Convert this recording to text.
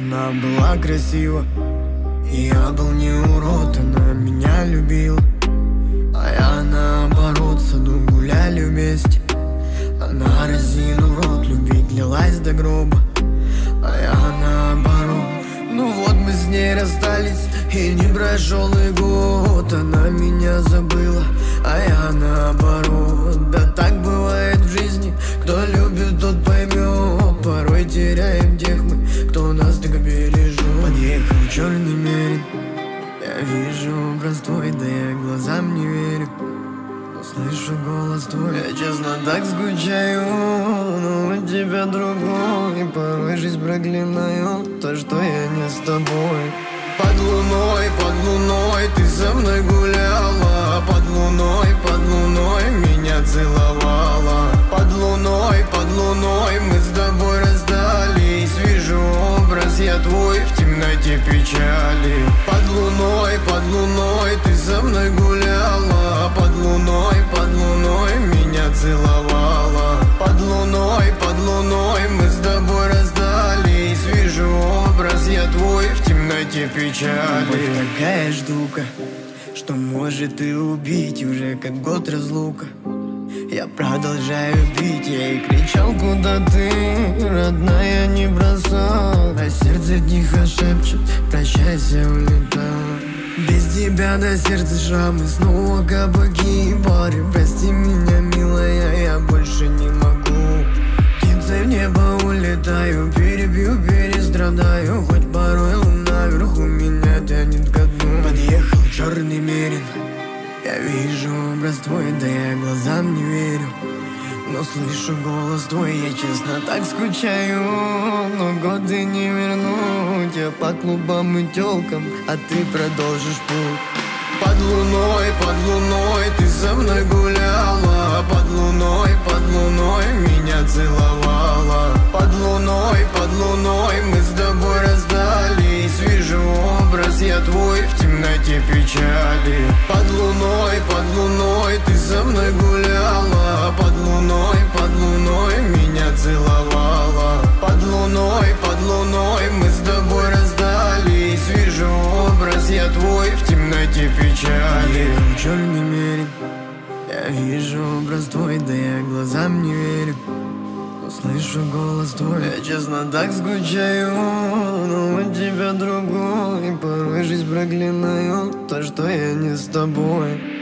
Она была красива, и я был не урод. Она меня любила, а я наоборот. В саду гуляли вместе. Она разинув рот, любить лилась до гроба, а я наоборот. Ну вот мы с ней расстались, и не прошел и год. Она меня забыла, а я наоборот. Да так бывает в жизни, кто любит, тот поймет. Порой теряем тех мы, кто нас так бережет. Подъехал черный мерин, я вижу образ твой, да я глазам не верю. Но слышу голос твой, я честно так скучаю, но у тебя другой. И порой жизнь проклинаю то, что я не с тобой. Под луной ты со мной гуляла. Под луной меня целовала. Под луной мы с тобой расстались. Вижу образ я твой в темноте печали. Под луной ты со мной гуляла. Под луной меня целовала. Под луной мы с тобой расстались. Вижу образ я твой в темноте печали. Любовь такая штука, что может и убить. Уже как год разлука, я продолжаю бить. Я и кричал, куда ты, родная, не бросал. А сердце тихо шепчет, прощайся, улетай. Без тебя на сердце шрамы, снова кабаки и бары. Прости меня, милая, я больше не могу. Птицей в небо улетаю, перебью, перестрадаю. Хоть порой луна вверху меня тянет ко дну. Подъехал черный мерин, я вижу образ твой, да я глазам не верю. Но слышу голос твой, я честно так скучаю. Но годы не вернуть, я по клубам и тёлкам, а ты продолжишь путь. Под луной ты со мной гуляла. Под луной меня целовала. Под луной мы с тобой расстались. Вижу образ я твой в темноте печали. Под луной ты со мной гуляла. Под луной меня целовала. Под луной мы с тобой расстались. Вижу образ я твой в темноте печали. Черный мерин, я вижу образ твой, да я глазам не верю. Но слышу голос твой, я честно так скучаю, но у тебя другой. И порой жизнь проклинаю то, что я не с тобой.